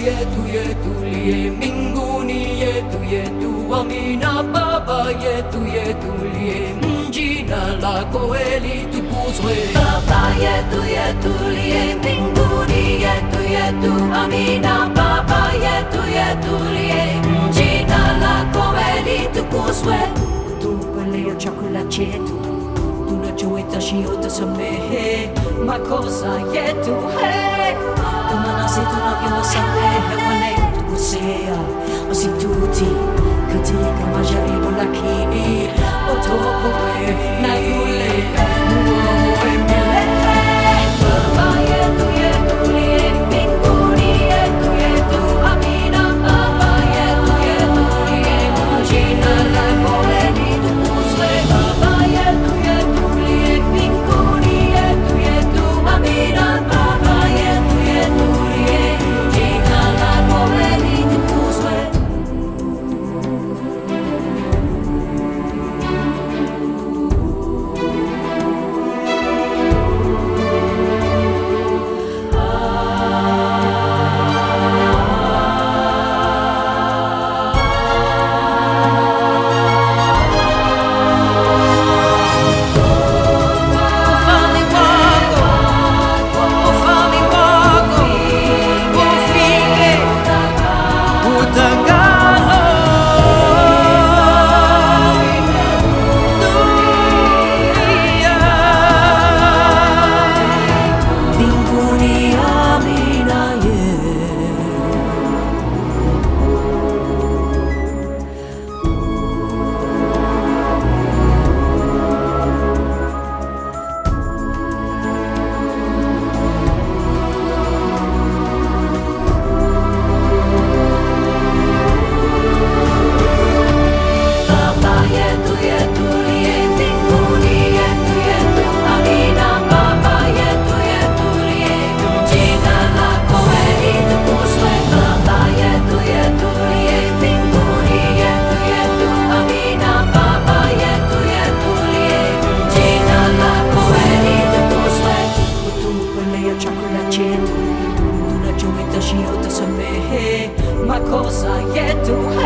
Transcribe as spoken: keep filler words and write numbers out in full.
yetu yetulie mbinguni, yetu yetu Amina. Baba yetu yetulie, jina lako litukuzwe. Baba yetu yetulie mbinguni, yetu yetu Amina. Baba yetu yetulie, jina lako litukuzwe. Utupe leo chakula chetu tunachohitaji, utasamehe makosa yetu, hey, kama nasi tunavyowasamehe wale tukosea, usitutie katika majaribu, lakini utuokoe na yule mwovu milele. Baba yetu yetulie mbinguni, yetu yetu Amina. Baba yetu yetulie, jina lako litukuzwe. Baba yetu yetulie mbinguni, yetu yetu Amina. Baba yetu yetulie, jina lako litukuzwe. tunachohitaji, utasamehe makosa yetu.